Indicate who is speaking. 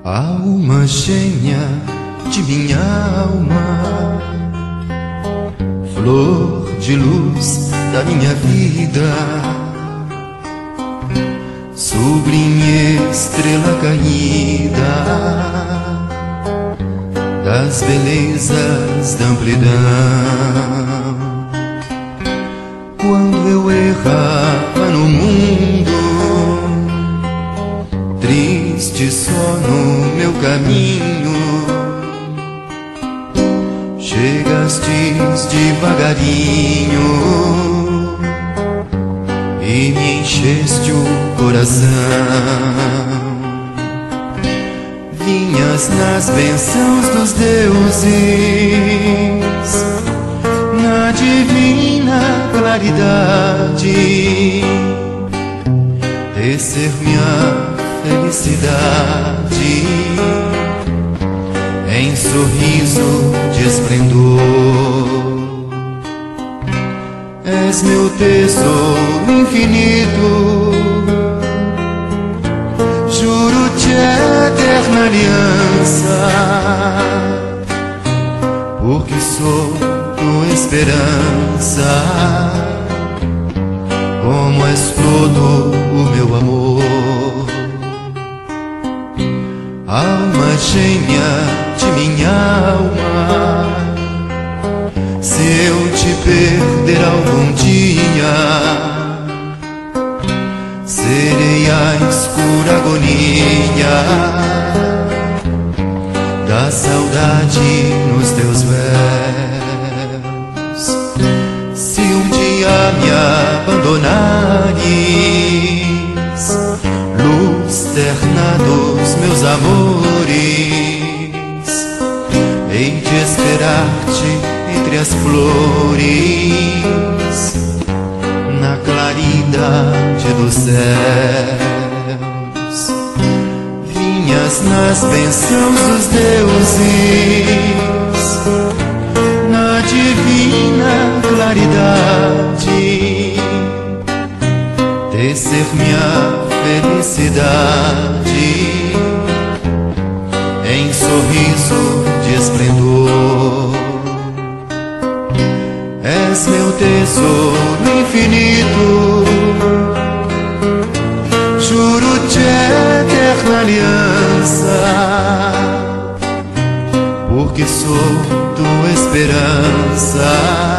Speaker 1: Alma gêmea de minha alma, flor de luz da minha vida, sublime estrela caída das belezas da amplidão. Quando eu errava no mundo, triste só no meu caminho, chegastes devagarinho e me encheste o coração. Vinhas nas bênçãos dos deuses, na divina claridade, tecer minha felicidade em sorriso de esplendor. És meu tesouro infinito, juro-te eterna aliança, porque sou tua esperança, como és todo o meu amor. Alma gêmea de minha alma, se eu te perder algum dia, serei a escura agonia da saudade nos teus véus. Se um dia me abandonares, luz terna dos meus amores, hei de esperar-te entre as flores, na claridade dos céus. Vinhas nas bênçãos dos deuses, na divina claridade, tecer minha felicidade em sorriso de esplendor. És meu tesouro infinito, juro-te eterna aliança, porque sou tua esperança,